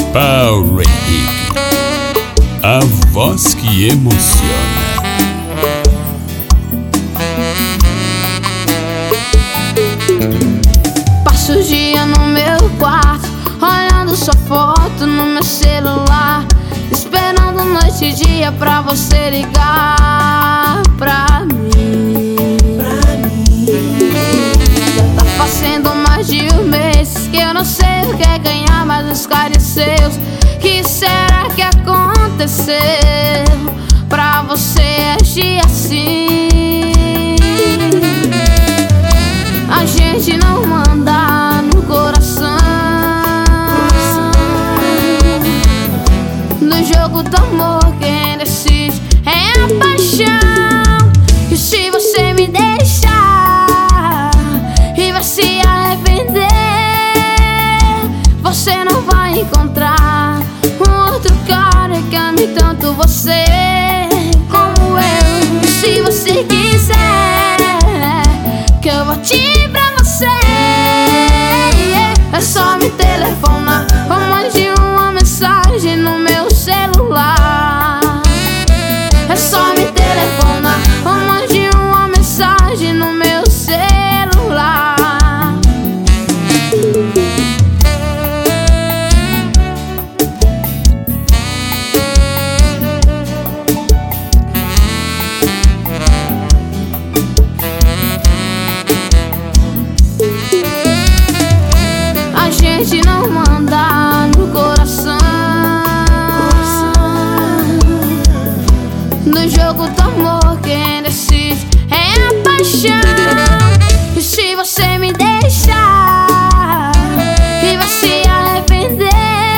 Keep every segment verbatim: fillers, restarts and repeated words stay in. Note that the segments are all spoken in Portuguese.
Paulo Henrique, a voz que emociona. Passo o dia no meu quarto, olhando sua foto no meu celular, esperando noite e dia pra você ligar pra mim. Já tá fazendo mais de um mês que eu não sei o que é ganhar mais os caras seus. Que será que aconteceu pra você agir assim? A gente não manda no coração, no jogo do amor quem decide é a paixão. E se você me deixar e vai se arrepender, você não vai encontrar um outro cara que ame tanto você como eu. E se você quiser que eu volte pra você, é só me telefonar ou mande uma mensagem no meu celular. É só me telefonar ou mande uma mensagem no meu celular. A gente não manda no coração, no jogo do amor quem decide é a paixão. E se você me deixar e vai se arrepender,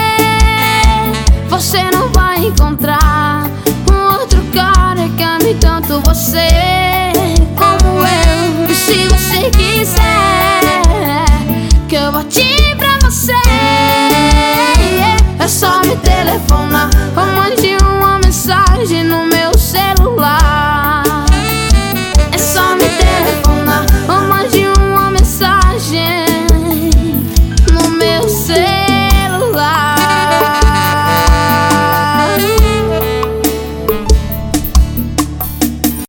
você não vai encontrar um outro cara que ame tanto você como eu. E se você quiser que eu volte pra você, é só me telefonar